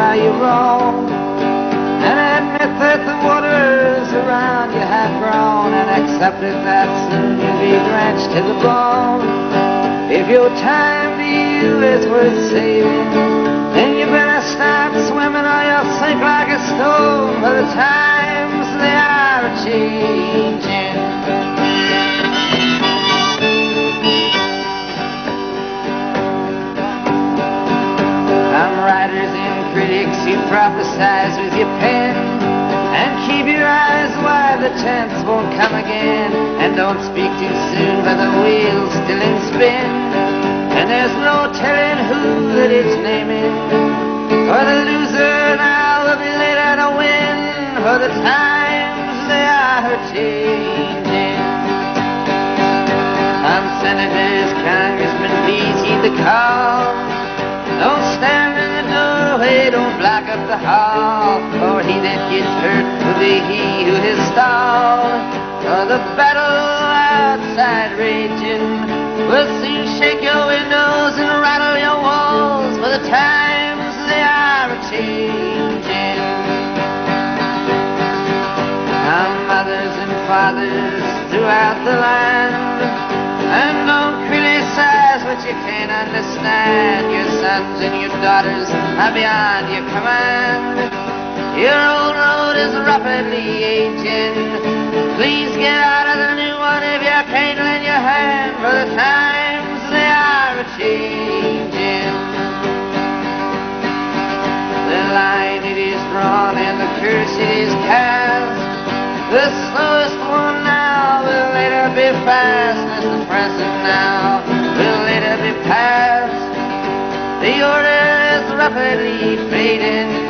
how you roam, and admit that the waters around you have grown, and accept it that soon you'll be drenched to the bone. If your time to you is worth saving, then you better start swimming or you'll sink like a stone, for the times they are a-changing. Writers and critics, you prophesize with your pen, and keep your eyes wide, the chance won't come again. And don't speak too soon, for the wheel's still in spin, and there's no telling who that it's naming. For the loser now will be later to win, for the times they are changing. Some senators, congressmen, please heed the call. Don't stand in the doorway, don't block up the hall, for he that gets hurt will be he who is stalled. For the battle outside raging will soon shake your windows and rattle your walls, for the times they are a-changing. Our mothers and fathers throughout the land, and don't criticize what you can't understand. Your sons and your daughters are beyond your command. Your old road is rapidly aging. Please get out of the new one if you can't lend your hand, for the times they are a-changing. The line it is drawn and the curse it is cast. The slowest one now will later be fast, as the present now will later be past. The order is rapidly fading.